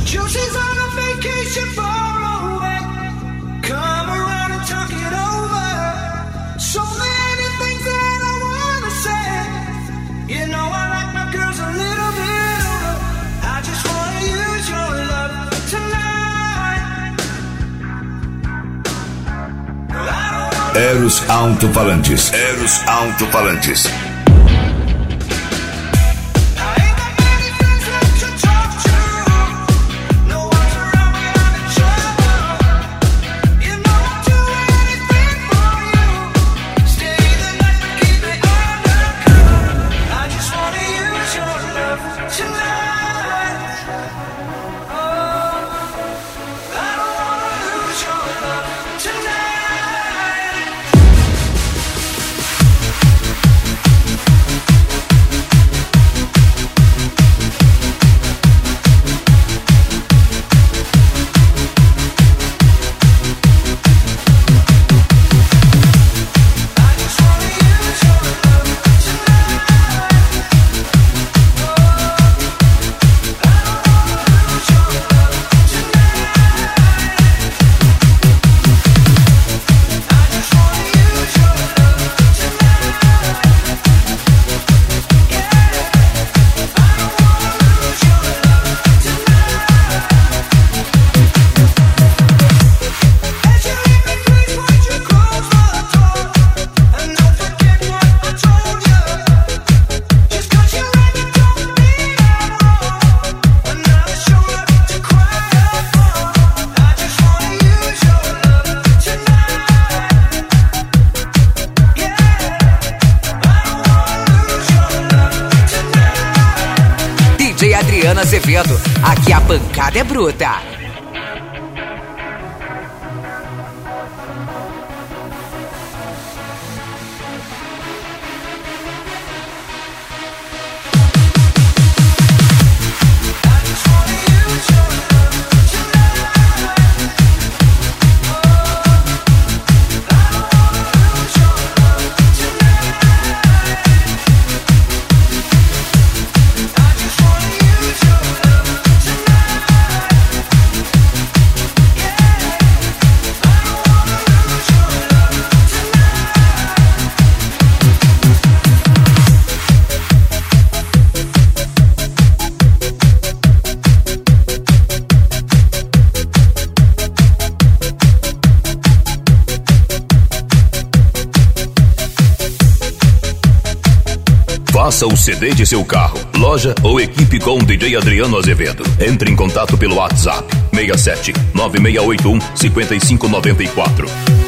Josie's on a vacation far away. Come around and talk it over. So many things that I wanna say. You know I like my girls a little bit older. I just wanna use your love tonight. Eros Alto-Falantes. Eros Alto-Falantes. Adriano Azevedo, aqui a pancada é bruta. Faça o CD de seu carro, loja ou equipe com o DJ Adriano Azevedo. Entre em contato pelo WhatsApp 67 9681 5594.